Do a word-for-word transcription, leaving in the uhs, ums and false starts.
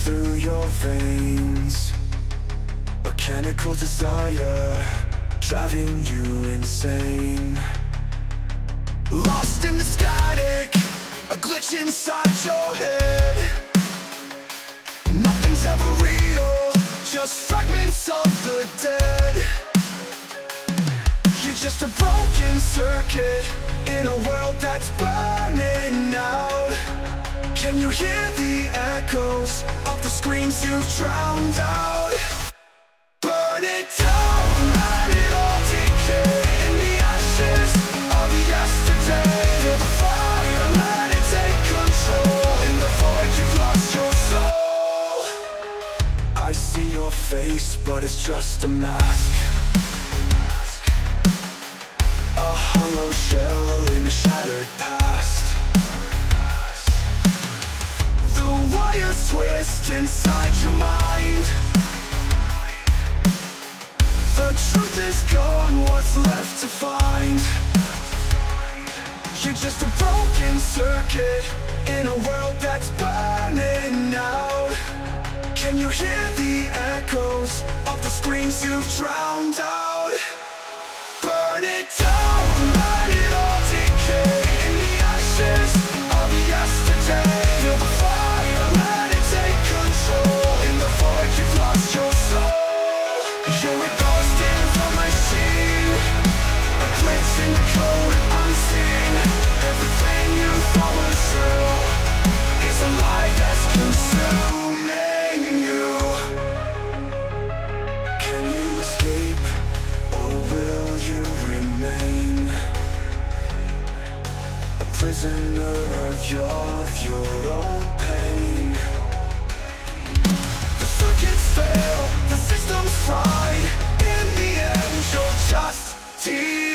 through your veins. Mechanical desire, driving you insane. Lost in the static, a glitch inside your head. Nothing's ever real, just fragments of the dead. You're just a broken circuit in a world that's burning out. Can you hear the echoes of the screams you've drowned out? Burn it down, let it all decay in the ashes of yesterday. Feel the fire, let it take control. In the void you've lost your soul. I see your face, but it's just a mask. A hollow shell in a shattered past. The wires twist inside your mind. The truth is gone, what's left to find? You're just a broken circuit in a world that's burning out. Can you hear the echoes of the screams you've drowned out? Burn it down, let it all decay in the ashes of yesterday. Feel the fire, let it take control. In the void you've lost your soul. You're a ghost in the machine, a glitch in the code unseen. Everything you follow through is a lie that's consuming you. Can you escape, or will you remain a prisoner of your, your own pain? The circuits fail, the system's fried. In the end, you're just tears.